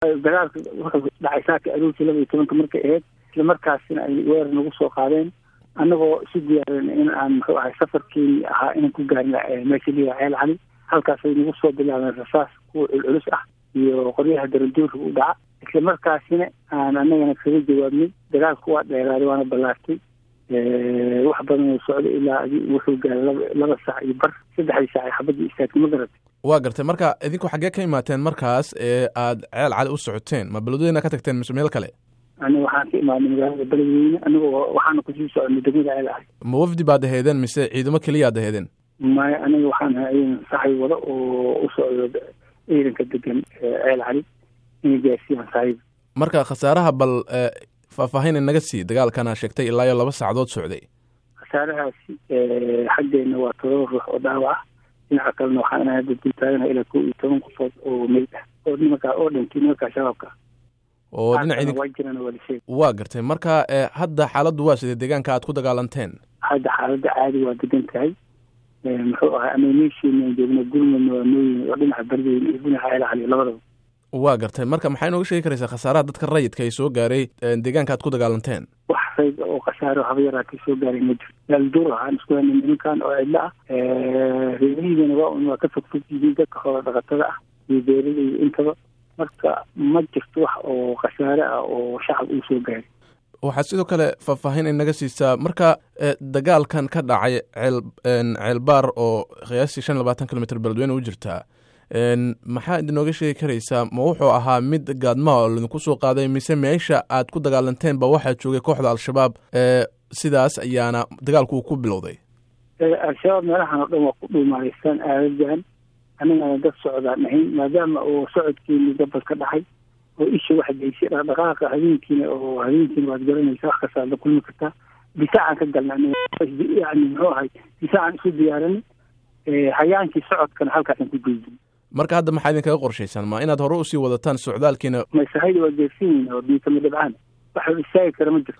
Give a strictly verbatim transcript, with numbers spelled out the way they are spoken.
dagaalka wuxuu dhacay saaka aroortii laba iyo tobanka markay ahayd isla markaasina ay weerar nagu soo qaadeen annagoo isu diyaarin in aan muxuu ahay safarkii ahaa inaan ku gaarna meesha liya ceel cali halkaasay nagu soo bilaabeen rasaas kuwa culculus ah iyo qoryaha daranduurka u dhaca isla markaasina aan annagana kaga jawaabnay dagaalku waa dheeraaday waana ballaartay wax badan oo socday ilaa wuxuu gaaray laba laba saac iyo bar saddexdii saac ay xabadii istaagtay ma garatay waa gartay marka idinku xaggee ka imaateen markaas ee aad ceel cali u socoteen ma beledweyne ka tagteen mise meel kale aniga waxaan ka imaanay magaalada beledweyne anigoo waxaana kusii soconay degmada ceel cali ma wafdi baad aheedeen mise ciidamo keliyaad aheedeen maya aniga waxaan ahay saxay wada oo u socdo ciidanka degan ceel cali inay gaarsiiyaan saaxiib marka khasaaraha bal faahfaahin naga sii dagaalkana sheegtay ilaa iyo laba saacadood socday khasaarahaasi xaggeena waa todoba ruux oo dhaawac ah dhinaca kalena waxaan hadda dultaaganaha ilaa kow iyo toban qofood oo meyd ah oo nimankaa oo dhintay nimankaa shabaabka oo dhinac waa jiraan waa la sheegay waa gartay marka hadda xaaladdu waa sidee deegaanka aad ku dagaalanteen hadda xaaladda caadi waa degan tahay muxuu ahay ama meeshiina joogna gurmadna waa nooyin oo dhinaca bardweyn iyo dhinaca ceel cali labadaba waa gartay marka maxay nooga sheegi karaysaa khasaaraha dadka rayidka ay soo gaaray deegaanka aad ku dagaalanteen wax rayid oo khasaaro haba yaraatay soo gaaray ma jirto maalduur ahaan isku hanay nimankan oo cidlo ah reerihidana waa un waa ka fogfog yihiin dadka xoola dhaqatada ah iyo beerada iyo intaba marka ma jirto wax oo khasaare ah oo shacab uu soo gaaray waxaad sidoo kale faahfaahin ay naga siisaa marka dagaalkan ka dhacay ceel ceelbaar oo qiyaastii shan iyo labaatan kilomitr beledweyne u jirtaa maxaa idinooga sheegi karaysaa ma wuxuu ahaa mid gaadmaha oo laidinku soo qaaday mise meesha aad ku dagaalanteen ba waxaa joogay kooxda al-shabaab sidaas ayaana dagaalku uu ku bilowday al-shabaab meelahan oo dhan waa ku dhuumareystaan aadadan annagana dad socdaan ahayn maadaama oo socodkeeni gabal ka dhacay oo isha waxa geysay dhaqdhaqaaqa habeenkiina oo habeenkiina waad garanaysa wax kasta aad la kulmi kartaa difaacaan ka galna yani muxuu ahay difaacaan isu diyaaranay hayaankii socodkana halkaasaan ku geydin marka hadda maxaa idinkaga qorshaysaan ma inaad hore usii wadataan socdaalkiina masahayda waa geersinyina oo biikama dhibcaan waxa istaagi kara ma jirto